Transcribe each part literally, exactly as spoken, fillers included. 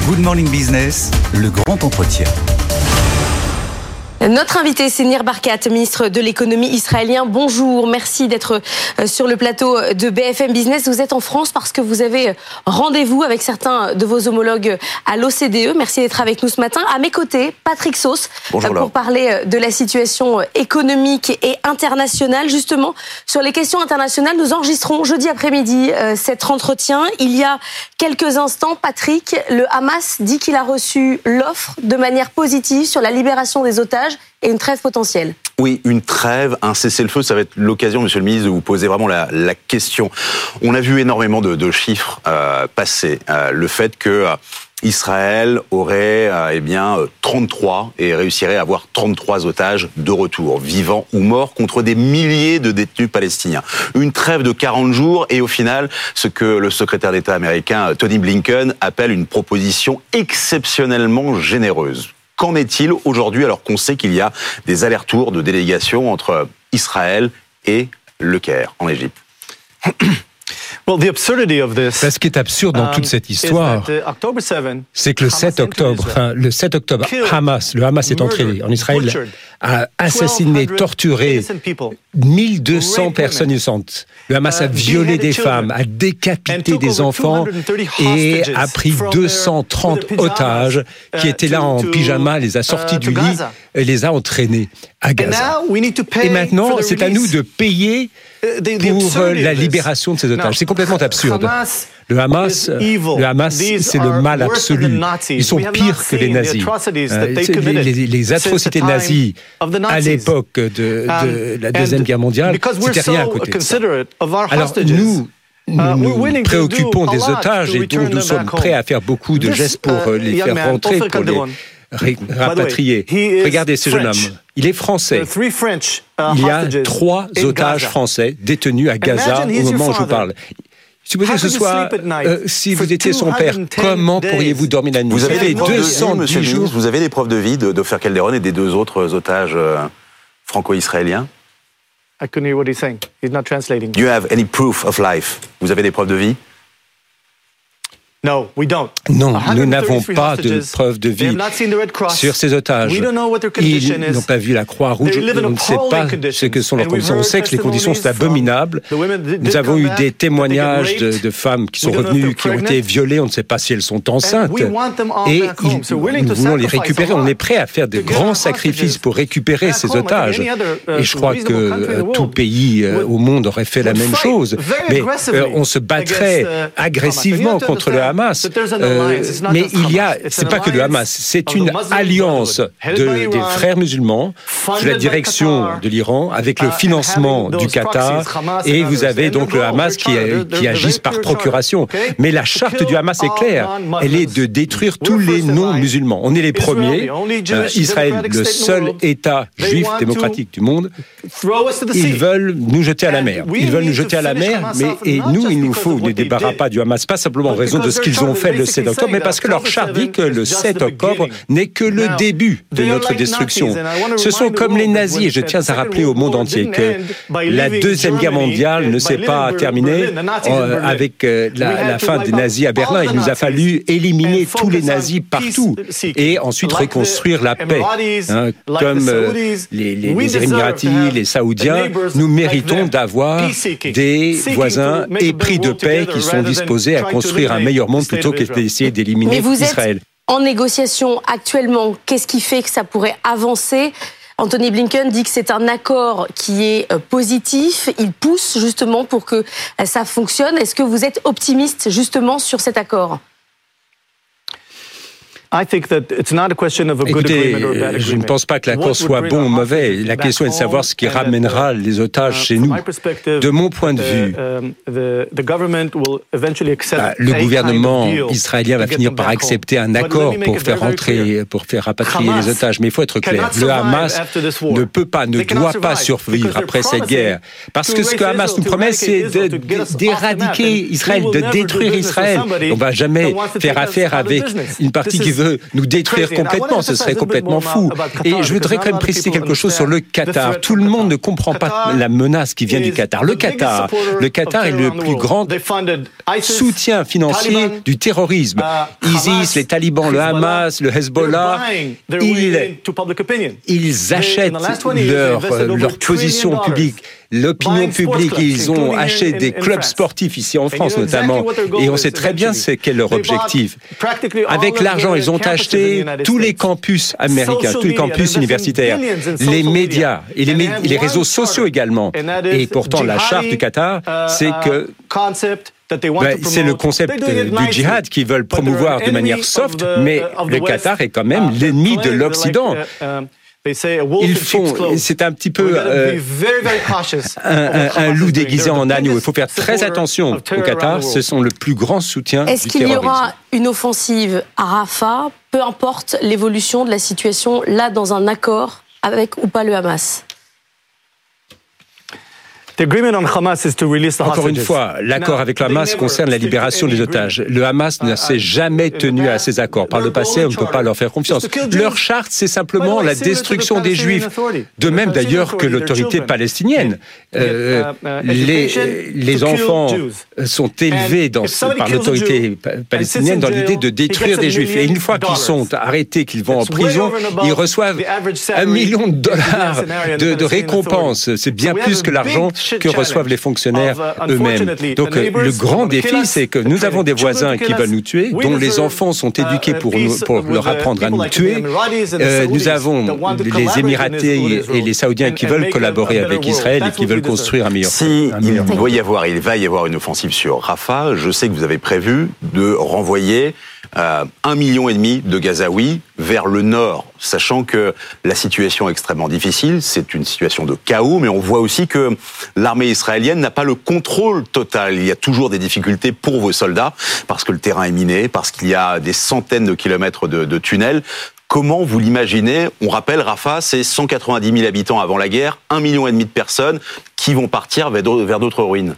Good Morning Business, le grand entretien. Notre invité, c'est Nir Barkat, ministre de l'économie israélien. Bonjour, merci d'être sur le plateau de B F M Business. Vous êtes en France parce que vous avez rendez-vous avec certains de vos homologues à l'O C D E. Merci d'être avec nous ce matin. À mes côtés, Patrick Sauce, Bonjour, pour parler de la situation économique et internationale. Justement, sur les questions internationales, nous enregistrons jeudi après-midi cet entretien. Il y a quelques instants, Patrick, le Hamas dit qu'il a reçu l'offre de manière positive sur la libération des otages et une trêve potentielle. Oui, une trêve, un cessez-le-feu, ça va être l'occasion, Monsieur le ministre, de vous poser vraiment la, la question. On a vu énormément de, de chiffres euh, passer. Euh, le fait que euh, Israël aurait euh, eh bien trente-trois et réussirait à avoir trente-trois otages de retour, vivants ou morts, contre des milliers de détenus palestiniens. Une trêve de quarante jours et au final, ce que le secrétaire d'État américain Tony Blinken appelle une proposition exceptionnellement généreuse. Qu'en est-il aujourd'hui alors qu'on sait qu'il y a des allers-retours de délégations entre Israël et Le Caire en Égypte? Ce qui est absurde dans toute cette histoire, c'est que le sept octobre, enfin, le sept octobre, Hamas, le Hamas est entré en Israël, a assassiné, torturé mille deux cents personnes innocentes. Le Hamas a violé des femmes, a décapité des enfants et a pris deux cent trente otages qui étaient là en pyjama, les a sortis du lit et les a entraînés à Gaza. Et maintenant, c'est à nous de payer pour la libération de ces otages. C'est complètement absurde. Le Hamas, le Hamas, c'est le mal absolu. Ils sont pires que les nazis. Euh, les, les, les atrocités nazies à l'époque de, de la Deuxième Guerre mondiale, c'était rien à côté de ça. Alors nous, nous nous préoccupons des otages et donc nous sommes prêts à faire beaucoup de gestes pour les faire rentrer, pour les rapatrier. Regardez ce jeune homme. Il est français. Il y a trois otages français détenus à Gaza au moment où je vous parle. Supposez que ce soit, euh, si vous étiez son père, comment pourriez-vous dormir la nuit? Vous avez deux cent dix jours. Vous avez des preuves de vie de, de Ofer Calderon et des deux autres otages euh, franco-israéliens? I couldn't hear what he's saying. He's not translating. Do you have any proof of life? Vous avez des preuves de vie? No, we don't. Non, nous n'avons pas de preuve de vie sur ces otages. Ils n'ont pas vu la Croix-Rouge, on ne sait pas ce que sont leurs conditions. On sait que les conditions sont abominables. Nous avons eu des témoignages de, de femmes qui sont revenues, qui ont été violées, on ne sait pas si elles sont enceintes. Et ils, nous voulons les récupérer. On est prêt à faire de grands sacrifices pour récupérer ces otages. Et je crois que euh, tout pays euh, au monde aurait fait la même chose. Mais euh, on se battrait agressivement contre le Hamas. Euh, mais il y a, c'est pas que le Hamas, c'est une alliance de, des frères musulmans sous la direction de l'Iran avec le financement du Qatar et vous avez donc le Hamas qui, qui agissent par procuration. Mais la charte du Hamas est claire, elle est de détruire tous les non-musulmans. On est les premiers, euh, Israël, le seul État juif démocratique du monde, ils veulent nous jeter à la mer. Ils veulent nous jeter à la mer, mais et nous, il nous faut ne débarras pas du Hamas, pas simplement en raison de ce qu'ils ont fait le sept octobre, mais parce que leur charte dit que le sept octobre n'est que le début de notre destruction. Ce sont comme les nazis, et je tiens à rappeler au monde entier que la Deuxième Guerre mondiale ne s'est pas terminée euh, avec euh, la, la fin des nazis à Berlin. Il nous a fallu éliminer tous les nazis partout et ensuite reconstruire la paix. Hein, comme euh, les, les, les Émiratis, les Saoudiens, nous méritons d'avoir des voisins épris de paix qui sont disposés à construire un meilleur monde plutôt que d'essayer d'éliminer Israël. En négociation actuellement, qu'est-ce qui fait que ça pourrait avancer? Anthony Blinken dit que c'est un accord qui est positif. Il pousse justement pour que ça fonctionne. Est-ce que vous êtes optimiste justement sur cet accord? Écoutez, je ne pense pas que l'accord soit bon ou mauvais. La question est de savoir ce qui ramènera les otages chez nous. De mon point de vue, bah, le gouvernement israélien va finir par accepter un accord pour faire rentrer, pour faire rapatrier les otages. Mais il faut être clair, le Hamas ne peut pas, ne doit pas survivre après cette guerre. Parce que ce que Hamas nous promet, c'est de, de, d'éradiquer Israël, de détruire Israël. On ne va jamais faire affaire avec une partie qui veut veut nous détruire complètement, ce serait complètement fou. Et je voudrais quand même préciser quelque chose sur le Qatar. Tout le monde ne comprend pas la menace qui vient du Qatar. Le Qatar, le Qatar est le plus grand soutien financier du terrorisme. ISIS, les talibans, le Hamas, le Hezbollah, ils, ils achètent leur, leur position publique. L'opinion publique, ils ont acheté des clubs sportifs ici en France notamment, et on sait très bien c'est quel est leur objectif. Avec l'argent, ils ont acheté tous les campus américains, tous les campus universitaires, les médias et les, mé- les réseaux sociaux également. Et pourtant, la charte du Qatar, c'est que Ben, c'est le concept du djihad qu'ils veulent promouvoir de manière soft, mais le Qatar est quand même l'ennemi de l'Occident. Ils font, c'est un petit peu euh, un, un, un loup déguisé en agneau. Il faut faire très attention au Qatar. Ce sont le plus grand soutien Est-ce du qu'il terrorisme. y aura une offensive à Rafah, peu importe l'évolution de la situation, là, dans un accord avec ou pas le Hamas ? Encore une fois, l'accord avec le Hamas concerne la libération des otages. Le Hamas ne s'est jamais tenu à ces accords. Par le passé, on ne peut pas leur faire confiance. Leur charte, c'est simplement la destruction des Juifs. De même d'ailleurs que l'autorité palestinienne. Euh, les, les enfants sont élevés dans, par l'autorité palestinienne dans l'idée de détruire des Juifs. Et une fois qu'ils sont arrêtés, qu'ils vont en prison, ils reçoivent un million de dollars de, de récompense. C'est bien plus que l'argent que reçoivent les fonctionnaires eux-mêmes. Donc le grand défi, c'est que nous avons des voisins qui veulent nous tuer, dont les enfants sont éduqués pour, nous, pour leur apprendre à nous tuer. Euh, nous avons les Émiratis et les Saoudiens qui veulent collaborer avec Israël et qui veulent construire un meilleur. Si un meilleur il doit y avoir, il va y avoir une offensive sur Rafah, je sais que vous avez prévu de renvoyer Euh, un million et demi de Gazaouis vers le nord, sachant que la situation est extrêmement difficile, c'est une situation de chaos, mais on voit aussi que l'armée israélienne n'a pas le contrôle total. Il y a toujours des difficultés pour vos soldats, parce que le terrain est miné, parce qu'il y a des centaines de kilomètres de, de tunnels. Comment vous l'imaginez ? On rappelle, Rafah, c'est cent quatre-vingt-dix mille habitants avant la guerre, un million et demi de personnes qui vont partir vers d'autres, vers d'autres ruines.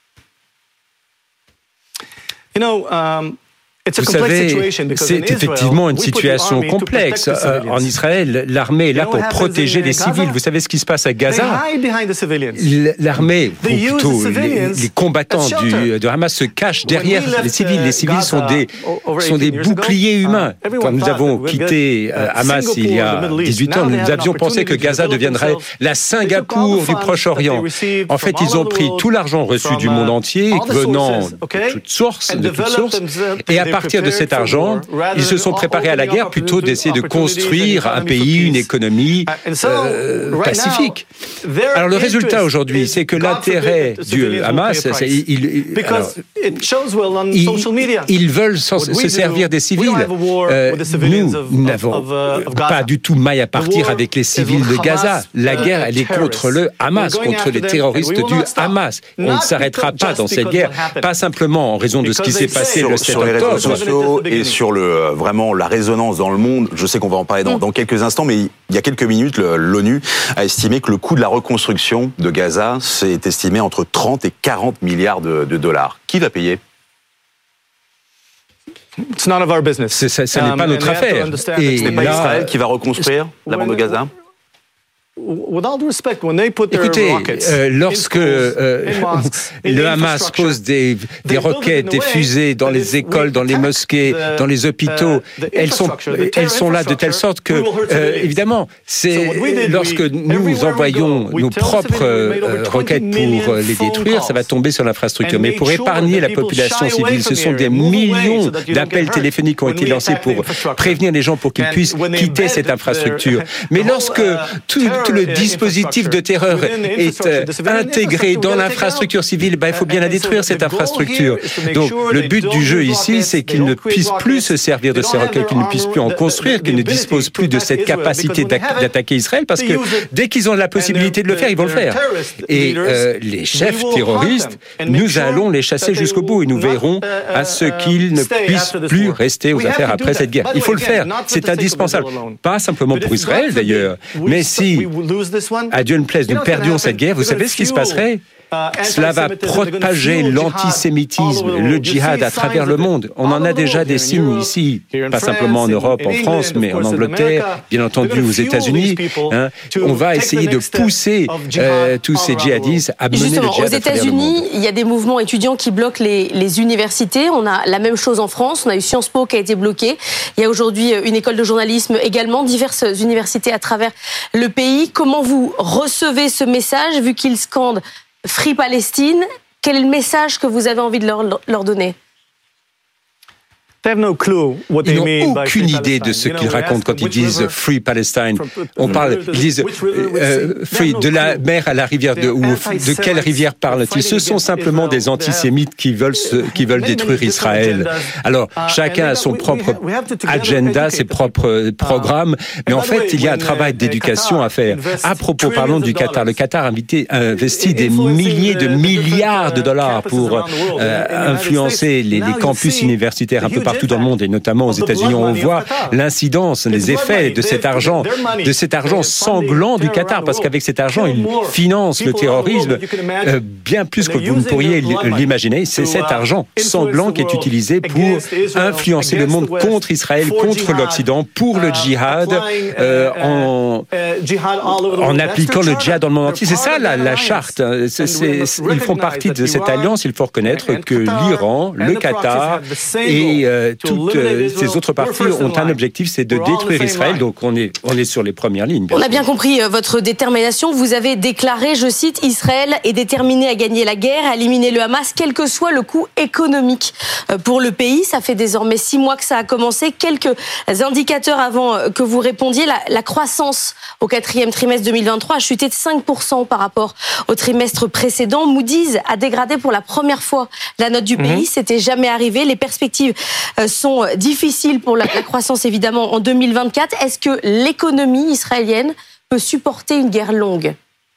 You know, um... Vous savez, c'est effectivement une situation complexe. En Israël, l'armée est là pour protéger les civils. Vous savez ce qui se passe à Gaza ? L'armée, ou plutôt les, les combattants du, de Hamas se cachent derrière les civils. Les civils sont des, sont des boucliers humains. Quand nous avons quitté Hamas il y a dix-huit ans, nous avions pensé que Gaza deviendrait la Singapour du Proche-Orient. En fait, ils ont pris tout l'argent reçu du monde entier, venant de toutes sources, de toutes sources, et à À partir de cet argent, ils se sont préparés à la guerre plutôt d'essayer de construire un pays, une économie euh, pacifique. Alors le résultat aujourd'hui, c'est que l'intérêt du Hamas, c'est, il, il, alors, ils, ils veulent se servir des civils. Euh, nous n'avons pas du tout maille à partir avec les civils de Gaza. La guerre, elle est contre le Hamas, contre les terroristes du Hamas. On ne s'arrêtera pas dans cette guerre, pas simplement en raison de ce qui s'est passé le sept octobre. Et sur le, vraiment la résonance dans le monde, je sais qu'on va en parler dans, dans quelques instants, mais il y a quelques minutes, le, l'ONU a estimé que le coût de la reconstruction de Gaza s'est estimé entre trente et quarante milliards de, de dollars. Qui va payer ? It's none of our business. C'est, ça, ce n'est pas notre affaire. Et ce n'est pas Israël qui va reconstruire la bande de Gaza ? Écoutez, euh, lorsque euh, le Hamas pose des, des roquettes, des fusées dans les écoles, dans les mosquées, dans les hôpitaux, elles sont, elles sont là de telle sorte que, euh, évidemment, c'est lorsque nous envoyons nos propres euh, roquettes pour les détruire, ça va tomber sur l'infrastructure. Mais pour épargner la population civile, ce sont des millions d'appels téléphoniques qui ont été lancés pour prévenir les gens pour qu'ils puissent quitter cette infrastructure. Mais lorsque tout Tout le dispositif de terreur est euh, intégré dans l'infrastructure civile, ben, il faut bien la détruire, cette infrastructure. Donc, le but du jeu ici, c'est qu'ils ne puissent plus se servir de ces roquettes, qu'ils ne puissent plus en construire, qu'ils ne disposent plus de cette capacité d'attaquer Israël, parce que dès qu'ils ont la possibilité de le faire, ils vont le faire. Et euh, les chefs terroristes, nous allons les chasser jusqu'au bout et nous veillerons à ce qu'ils ne puissent plus rester aux affaires après cette guerre. Il faut le faire, c'est indispensable. Pas simplement pour Israël d'ailleurs, mais si à Dieu ne plaise, nous perdions cette guerre, vous savez ce qui se passerait ? cela va propager l'antisémitisme, le djihad à travers le monde. On en a déjà des signes ici, pas simplement en Europe, en France, mais en Angleterre, bien entendu aux États-Unis. Hein. On va essayer de pousser euh, tous ces djihadistes à mener Justement, le djihad aux à travers le monde. États-Unis, il y a des mouvements étudiants qui bloquent les, les universités. On a la même chose en France. On a eu Sciences Po qui a été bloqué. Il y a aujourd'hui une école de journalisme également, diverses universités à travers le pays. Comment vous recevez ce message, vu qu'ils scandent Free Palestine? Quel est le message que vous avez envie de leur, leur donner? Ils n'ont aucune idée de ce qu'ils racontent quand ils disent « Free Palestine ». On parle, ils disent euh, « Free » de la mer à la rivière, de, ou de quelle rivière parlent-ils? Ce sont simplement des antisémites qui veulent, se, qui veulent détruire Israël. Alors, chacun a son propre agenda, ses propres programmes, mais en fait, il y a un travail d'éducation à faire. À propos, parlons du Qatar. Le Qatar a investi des milliers de milliards de dollars pour euh, influencer les, les campus universitaires un peu partout dans le monde, et notamment aux États-Unis. On voit l'incidence, les effets de cet argent, de cet argent sanglant du Qatar, parce qu'avec cet argent, ils financent le terrorisme euh, bien plus que vous ne pourriez l'imaginer. C'est cet argent sanglant qui est utilisé pour influencer le monde contre Israël, contre l'Occident, pour le djihad, euh, en, en appliquant le djihad dans le monde entier. C'est ça la, la charte. C'est, c'est, ils font partie de cette alliance. Il faut reconnaître que l'Iran, le Qatar et euh, toutes euh, ces autres parties ont un objectif, c'est de détruire Israël. Donc on est, on est sur les premières lignes. On a bien compris euh, votre détermination. Vous avez déclaré, je cite, « Israël est déterminé à gagner la guerre, à éliminer le Hamas, quel que soit le coût économique euh, pour le pays ». Ça fait désormais six mois que ça a commencé. Quelques indicateurs avant euh, que vous répondiez. La, la croissance au quatrième trimestre deux mille vingt-trois a chuté de cinq pour cent par rapport au trimestre précédent. Moody's a dégradé pour la première fois la note du pays. Mmh. C'était jamais arrivé. Les perspectives sont difficiles pour la, la croissance, évidemment, en deux mille vingt-quatre. Est-ce que l'économie israélienne peut supporter une guerre longue?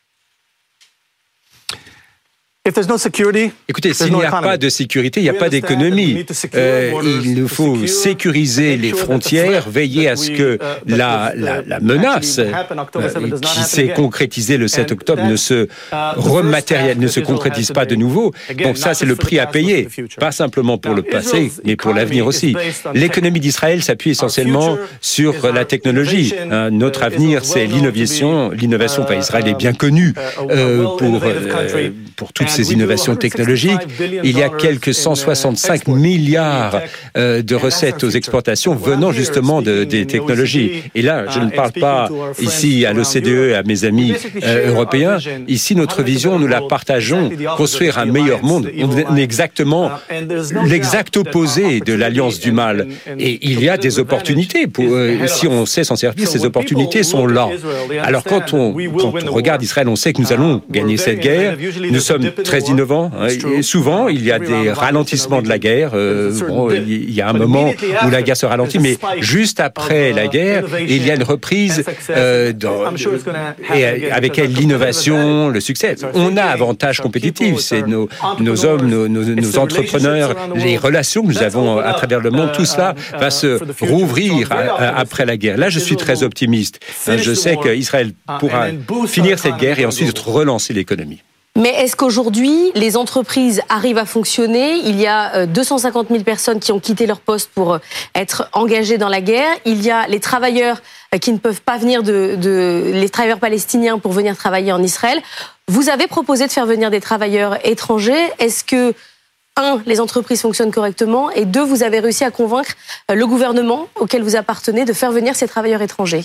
Écoutez, s'il n'y a pas de sécurité, il n'y a pas d'économie. Euh, il nous faut sécuriser les frontières, veiller à ce que la, la, la menace euh, qui s'est concrétisée le sept octobre ne se rematérialise, ne se concrétise pas de nouveau. Donc ça, c'est le prix à payer, pas simplement pour le passé, mais pour l'avenir aussi. L'économie d'Israël s'appuie essentiellement sur la technologie. Hein, notre avenir, c'est l'innovation. L'innovation, enfin, Israël est bien connu euh, pour, euh, pour toutes ces innovations technologiques. Il y a quelques cent soixante-cinq milliards euh, de recettes aux exportations venant justement de, des technologies. Et là, je ne parle pas ici à l'O C D E et à mes amis euh, européens. Ici, notre vision, nous la partageons. Construire un meilleur monde. On est exactement l'exact opposé de l'alliance du mal. Et il y a des opportunités. Pour, euh, si on sait s'en servir, ces opportunités sont là. Alors quand on, quand on regarde Israël, on sait que nous allons gagner cette guerre. Nous sommes très innovant. Et souvent, il y a des ralentissements de la guerre. Euh, bon, il y a un moment où la guerre se ralentit, mais juste après la guerre, il y a une reprise euh, dans, et avec elle l'innovation, le succès. On a avantage compétitif. C'est nos, nos hommes, nos, nos, nos entrepreneurs, les relations que nous avons à travers le monde. Tout cela va se rouvrir après la guerre. Là, je suis très optimiste. Je sais qu'Israël pourra finir cette guerre et ensuite relancer l'économie. Mais est-ce qu'aujourd'hui, les entreprises arrivent à fonctionner? Il y a deux cent cinquante mille personnes qui ont quitté leur poste pour être engagées dans la guerre. Il y a les travailleurs qui ne peuvent pas venir, de, de, les travailleurs palestiniens pour venir travailler en Israël. Vous avez proposé de faire venir des travailleurs étrangers. Est-ce que, un, les entreprises fonctionnent correctement, et deux, vous avez réussi à convaincre le gouvernement auquel vous appartenez de faire venir ces travailleurs étrangers?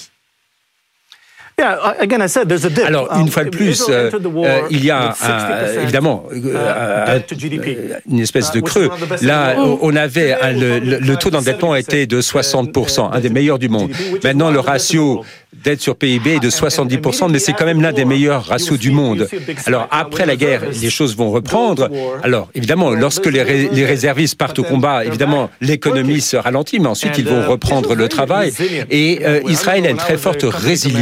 Alors, une fois de plus, euh, euh, il y a un, évidemment euh, un, une espèce de creux. Là, on avait un, le, le taux d'endettement était de soixante pour cent, un des meilleurs du monde. Maintenant, le ratio dette sur P I B est de soixante-dix pour cent, mais c'est quand même l'un des meilleurs ratios du monde. Alors, après la guerre, les choses vont reprendre. Alors, évidemment, lorsque les, ré, les réservistes partent au combat, évidemment, l'économie se ralentit, mais ensuite, ils vont reprendre le travail. Et euh, Israël a une très forte résilience.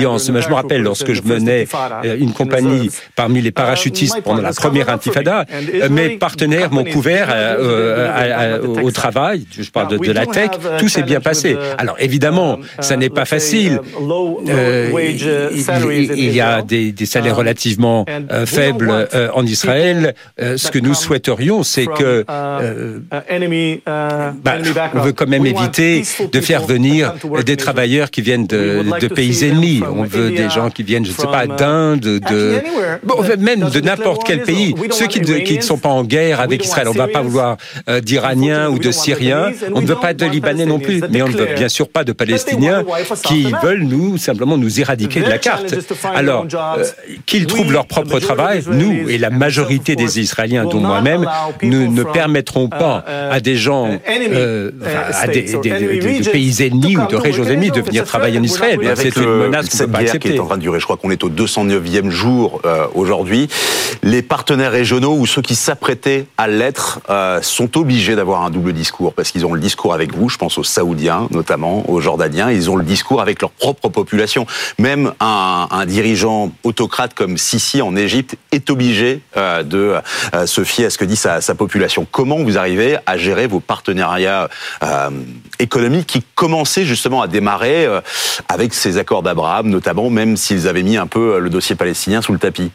je me rappelle lorsque je menais une compagnie parmi les parachutistes pendant la première intifada, mes partenaires m'ont couvert euh, à, à, au travail, je parle de, de la tech, tout s'est bien passé. Alors évidemment, ça n'est pas facile. Euh, il, il y a des, des salaires relativement euh, faibles euh, en Israël. Euh, ce que nous souhaiterions, c'est que euh, bah, on veut quand même éviter de faire venir des travailleurs qui viennent de, de pays ennemis. On veut des gens qui viennent, je ne sais pas, d'Inde, de bon, même de n'importe quel pays. Ceux qui, de, qui ne sont pas en guerre avec Israël. On ne va pas vouloir euh, d'Iraniens ou de Syriens. On ne veut pas de Libanais non plus. Mais on ne veut bien sûr pas de Palestiniens qui veulent nous simplement nous éradiquer de la carte. Alors, euh, qu'ils trouvent leur propre travail, nous et la majorité des Israéliens, dont moi-même, nous ne permettrons pas à des gens, euh, à des, des, des, des, de pays ennemis ou de régions ennemies de venir travailler en Israël. C'est une menace qu'on ne peut pas accepter. Qui est en train de durer, je crois qu'on est au deux cent neuvième jour euh, aujourd'hui. Les partenaires régionaux ou ceux qui s'apprêtaient à l'être euh, sont obligés d'avoir un double discours parce qu'ils ont le discours avec vous, je pense aux Saoudiens notamment, aux Jordaniens, ils ont le discours avec leur propre population. Même un, un dirigeant autocrate comme Sisi en Égypte est obligé euh, de euh, se fier à ce que dit sa, sa population. Comment vous arrivez à gérer vos partenariats euh, économiques qui commençaient justement à démarrer euh, avec ces accords d'Abraham, notamment, même s'ils avaient mis un peu le dossier palestinien sous le tapis?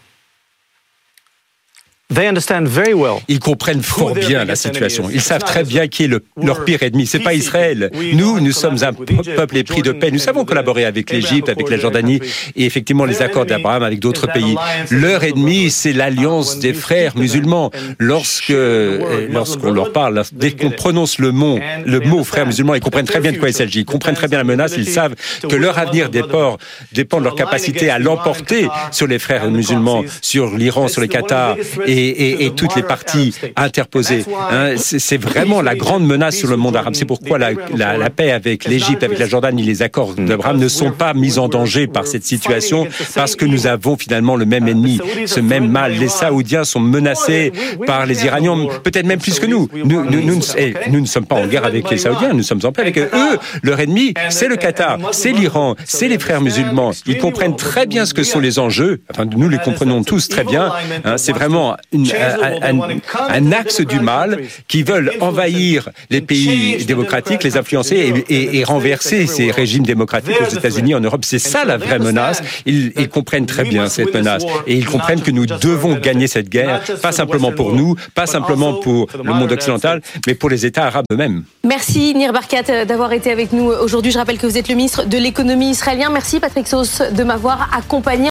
Ils comprennent fort bien la situation. Ils savent très bien qui est le, leur pire ennemi. C'est pas Israël. Nous, nous sommes un peuple épris de paix. Nous savons collaborer avec l'Égypte, avec la Jordanie et effectivement les accords d'Abraham avec d'autres pays. Leur ennemi, c'est l'alliance des frères musulmans. Lorsque, lorsqu'on leur parle, dès qu'on prononce le mot, le mot frères musulmans, ils comprennent très bien de quoi il s'agit. Ils comprennent très bien la menace. Ils savent que leur avenir dépend, dépend de leur capacité à l'emporter sur les frères musulmans, sur l'Iran, sur le Qatar et Et, et, et toutes les parties interposées. Hein, c'est, c'est vraiment la grande menace sur le monde arabe. C'est pourquoi la, la, la paix avec l'Égypte, avec la Jordanie, les accords d'Abraham ne sont pas mis en danger par cette situation, parce que nous avons finalement le même ennemi, ce même mal. Les Saoudiens sont menacés par les Iraniens, peut-être même plus que nous. Nous, nous, nous, nous, nous ne sommes pas en guerre avec les Saoudiens, nous sommes en paix avec eux. Eux, leur ennemi, c'est le Qatar, c'est l'Iran, c'est les frères musulmans. Ils comprennent très bien ce que sont les enjeux. Enfin, nous les comprenons tous très bien. Hein, c'est vraiment Une, un, un, un axe du mal qui veulent envahir les pays démocratiques, les influencer et, et, et renverser ces régimes démocratiques aux États-Unis, en Europe. C'est ça la vraie menace. Ils, ils comprennent très bien cette menace et ils comprennent que nous devons gagner cette guerre, pas simplement pour nous, pas simplement pour le monde occidental, mais pour les États arabes eux-mêmes. Merci Nir Barkat d'avoir été avec nous aujourd'hui. Je rappelle que vous êtes le ministre de l'économie israélien. Merci Patrick Sauce de m'avoir accompagné.